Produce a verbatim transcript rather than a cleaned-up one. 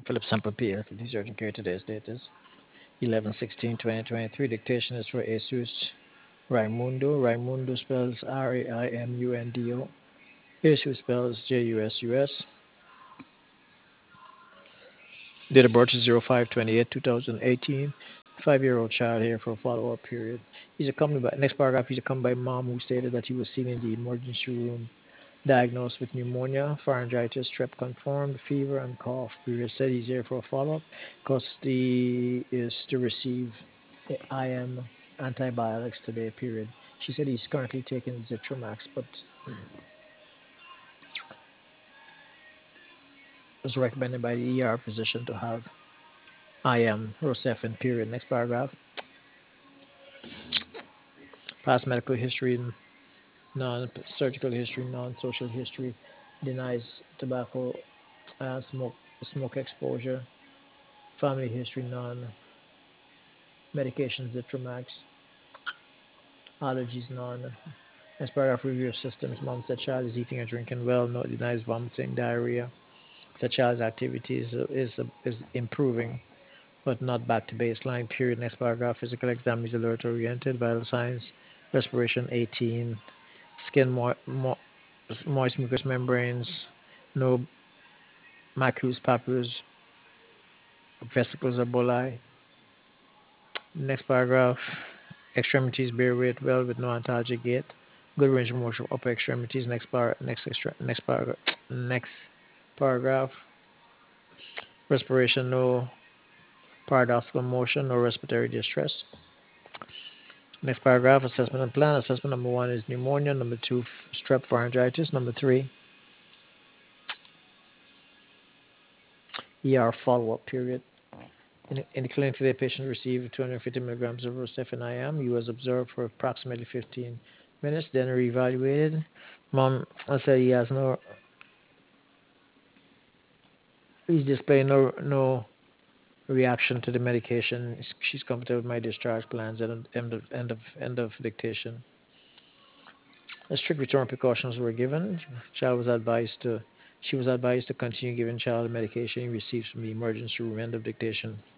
Philip Semper P. F. Urgent Care. Today's date is eleven sixteen twenty twenty-three. Dictation is for Jesus Raimundo. Raimundo spells R A I M U N D O. Jesus spells J U S U S. Date of birth is zero five twenty-eight twenty eighteen. Five-year-old child here for a follow-up period. He's accompanied by, next paragraph, he's accompanied by mom who stated that he was seen in the emergency room diagnosed with pneumonia, pharyngitis, strep confirmed, fever, and cough. Period. Said he's here for a follow-up. Custody is to receive I M antibiotics today. Period. She said he's currently taking Zithromax, but was recommended by the E R physician to have I M Rocephin. Period. Next paragraph. Past medical history, non-surgical history, non-social history, denies tobacco and smoke smoke exposure, family history, none, medication Zithromax, allergies, none. As part of review of systems, mom said child is eating and drinking well, no denies vomiting, diarrhea. The child's activity is, is, is improving, but not back to baseline. Period. Next paragraph. Physical exam is alert oriented. Vital signs. Respiration eighteen. Skin mo- mo- moist mucous membranes. No macules, papules, vesicles, or bullae. Next paragraph. Extremities bear weight well with no antalgic gait. Good range of motion of upper extremities. Next par. Next extra. Next paragraph. Next paragraph. Respiration no paradoxical motion no respiratory distress. Next paragraph, assessment and plan. Assessment number one is pneumonia. Number two, strep pharyngitis. Number three, E R follow-up period. In, in the clinic today, patient received two hundred fifty milligrams of Rosefin I M. He was observed for approximately fifteen minutes, then reevaluated. Mom I said he has no, he's displaying no no reaction to the medication. She's comfortable with my discharge plans and end of end of end of dictation. Strict return precautions were given. Child was advised to, she was advised to continue giving child the medication he received from the emergency room. End of dictation.